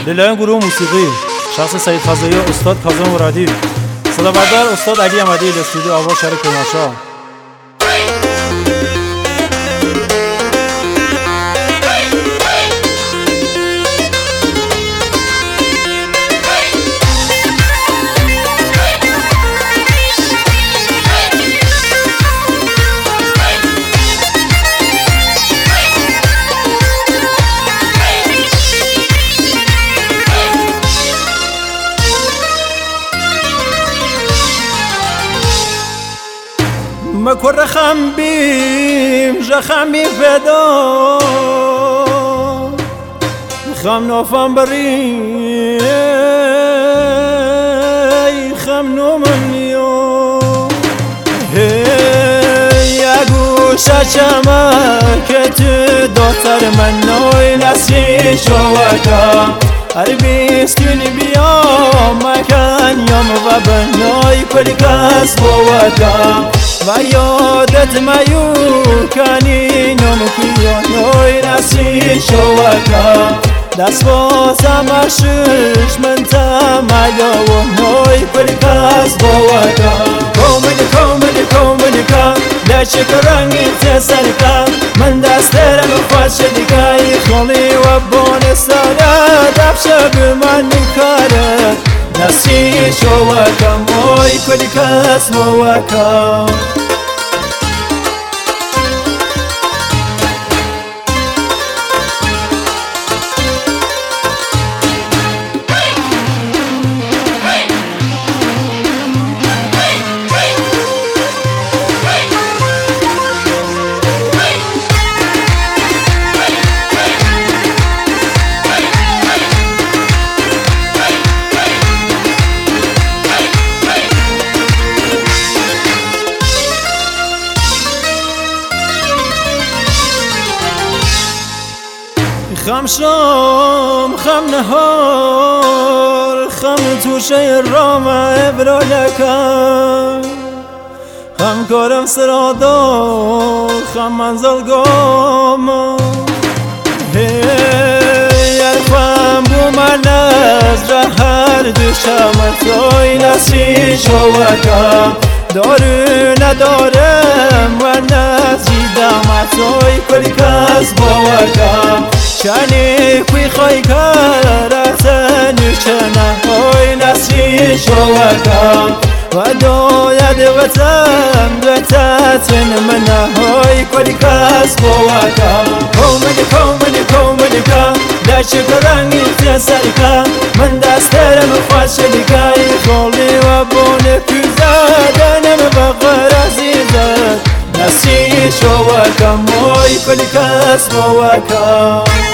للایان گروه موسیقی شخص سید فضایی و استاد کاظم مرادی، صدا بردار استاد علی احمدی، استودیو آواز شهر کرمانشاه. مكر خمبيم جخمي فدا خم نوفم بري خم نومنيو يا گوشه چمکت دوتر من نوی نسی شوکا هر بیستونی بیا مکن یم و بنای کل کس بوکا و یادت میو کنی نمکیا نوی نسی شوکا دست بازم اشش من تمایا و نوی کل کس بوکا کومنی لشک رنگی تسرکا من دسترم خوش دیگه خالی و بون ساله دفشه به من کاره نسی شوکا موی کلی کس موکا خم شام خم نهار خم توشه رام ابرالکم خم کارم سرادا خم منزل گام خم بو من از هر دوشم توی نسی شوکم دارو ندارم و نزیدم توی کلی کس باوکم شانی کوی خواهی کرد نوشنه های نسی شوکم و داید وطن بتتن منه های کلی کس باوکم کومنی کم لشک رنگی تسرکم من دسترم خوش دیگه خالی و بونه پیزدنم بغر عزیزت نسی شوکم موی کلی کس باوکم